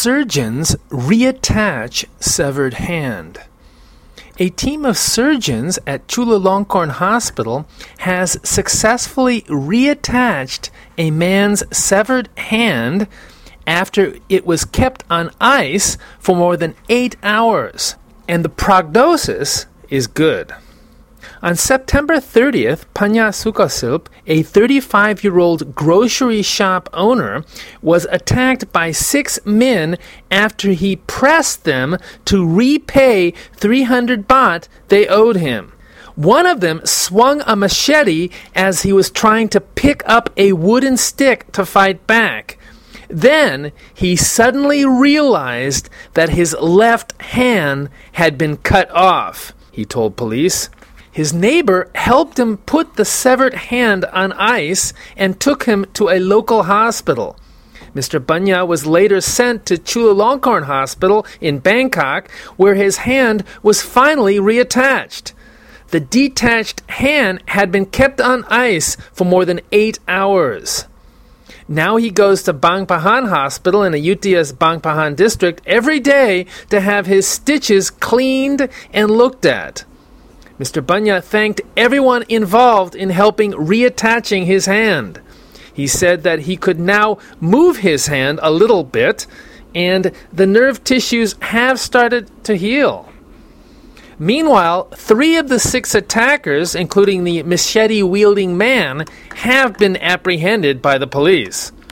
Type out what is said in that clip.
Surgeons reattach severed hand. A team of surgeons at Chulalongkorn Hospital has successfully reattached a man's severed hand after it was kept on ice for more than 8 hours. And the prognosis is good. On September 30th, Panya Sukasilp, a 35-year-old grocery shop owner, was attacked by 6 men after he pressed them to repay 300 baht they owed him. One of them swung a machete as he was trying to pick up a wooden stick to fight back. Then he suddenly realized that his left hand had been cut off, he told police. His neighbor helped him put the severed hand on ice and took him to a local hospital. Mr. Banya was later sent to Chulalongkorn Hospital in Bangkok, where his hand was finally reattached. The detached hand had been kept on ice for more than 8 hours. Now he goes to Bang Pahan Hospital in Ayutthya's Bang Pahan district every day to have his stitches cleaned and looked at. Mr. Banya thanked everyone involved in helping reattaching his hand. He said that he could now move his hand a little bit, and the nerve tissues have started to heal. Meanwhile, 3 of the 6 attackers, including the machete-wielding man, have been apprehended by the police.